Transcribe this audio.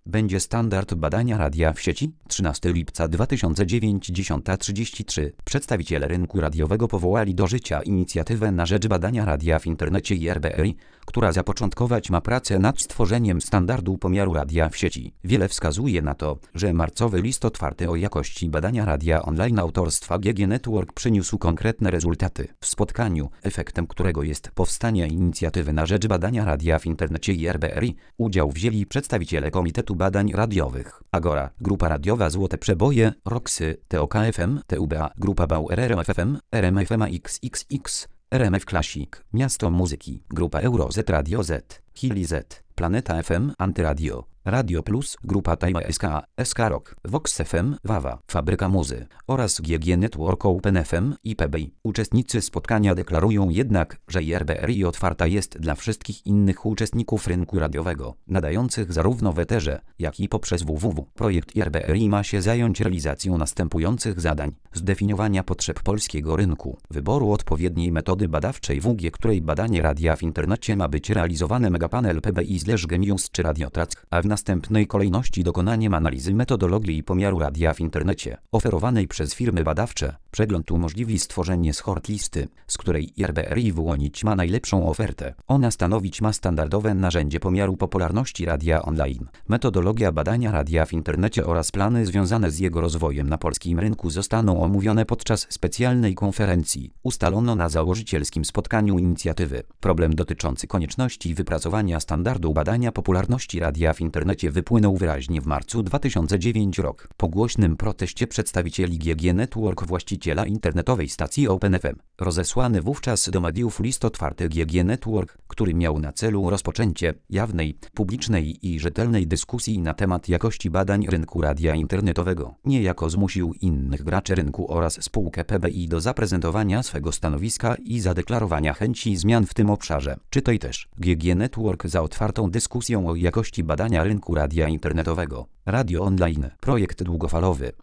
będzie standard badania radia w sieci? 13 lipca 2009, 10:33. Przedstawiciele rynku radiowego powołali do życia inicjatywę na rzecz badania radia w internecie IRBRI, która zapoczątkować ma pracę nad stworzeniem standardu pomiaru radia w sieci. Wiele wskazuje na to, że marcowy list otwarty o jakości badania radia online autorstwa GG Network przyniósł konkretne rezultaty. W spotkaniu, efektem którego jest powstanie inicjatywy na rzecz badania radia w internecie IRBRI, udział wzięli przedstawiciele Komitetu Badań Radiowych, Agora, Grupa Radiowa Złote Przeboje, Roxy, TOK FM, TUBA, Grupa Bauer RMF-FM, RMF XXX, RMF Classic, Miasto Muzyki, Grupa EuroZ Radio Z, Chili Z, Planeta FM, Antyradio, Radio Plus, Grupa Time SK, SK Rock, Vox FM, Wawa, Fabryka Muzy oraz GG Network Open FM i PBI. Uczestnicy spotkania deklarują jednak, że IRBRI otwarta jest dla wszystkich innych uczestników rynku radiowego, nadających zarówno w eterze, jak i poprzez www. Projekt IRBRI ma się zająć realizacją następujących zadań: zdefiniowania potrzeb polskiego rynku, wyboru odpowiedniej metody badawczej WG, której badanie radia w internecie ma być realizowane, megapanel PBI/Genius czy Radiotrack, a w następnej kolejności dokonaniem analizy metodologii pomiaru radia w internecie oferowanej przez firmy badawcze. Przegląd umożliwi stworzenie shortlisty, z której IRBRI wyłonić ma najlepszą ofertę. Ona stanowić ma standardowe narzędzie pomiaru popularności radia online. Metodologia badania radia w internecie oraz plany związane z jego rozwojem na polskim rynku zostaną omówione podczas specjalnej konferencji. Ustalono na założycielskim spotkaniu inicjatywy. Problem dotyczący konieczności wypracowania standardu badania popularności radia w internecie wypłynął wyraźnie w marcu 2009 rok. Po głośnym proteście przedstawicieli GG Network, właściciela internetowej stacji Open FM, rozesłany wówczas do mediów list otwarty GG Network, który miał na celu rozpoczęcie jawnej, publicznej i rzetelnej dyskusji na temat jakości badań rynku radia internetowego, niejako zmusił innych graczy rynku oraz spółkę PBI do zaprezentowania swego stanowiska i zadeklarowania chęci zmian w tym obszarze. Czytaj też: GG Network za otwartą dyskusją o jakości badania rynku radia internetowego. Radio online. Projekt długofalowy.